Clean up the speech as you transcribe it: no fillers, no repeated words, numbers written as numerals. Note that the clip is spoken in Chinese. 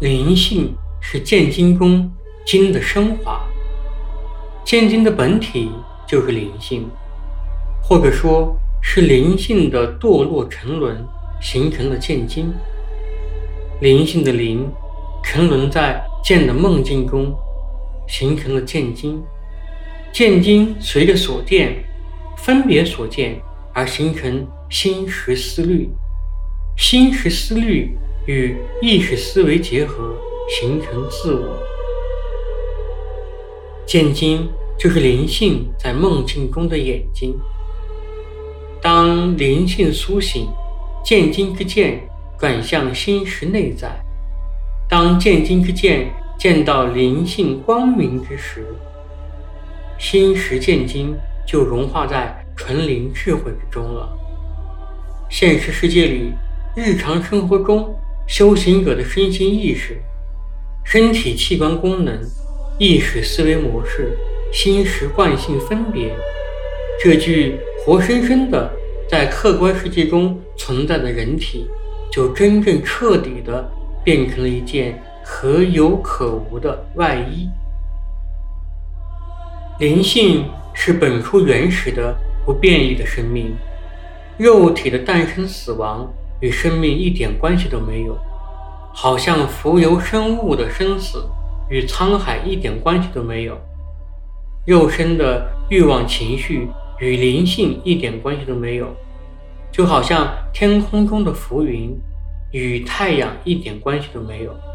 灵性是剑经中经的升华，剑经的本体就是灵性，或者说是灵性的堕落沉沦形成了剑经。灵性的灵沉沦在剑的梦境中，形成了剑经。剑经随着所见、分别所见而形成心识思虑，心识思虑与意识思维结合，形成自我。剑经就是灵性在梦境中的眼睛。当灵性苏醒，剑经之剑转向心识内在。当剑经之剑见到灵性光明之时，心识剑经就融化在纯灵智慧之中了。现实世界里，日常生活中，修行者的身心意识、身体器官功能、意识思维模式、心识惯性分别，这具活生生的在客观世界中存在的人体，就真正彻底的变成了一件可有可无的外衣。灵性是本初原始的不变异的生命，肉体的诞生死亡与生命一点关系都没有，好像浮游生物的生死与沧海一点关系都没有，肉身的欲望情绪与灵性一点关系都没有，就好像天空中的浮云与太阳一点关系都没有。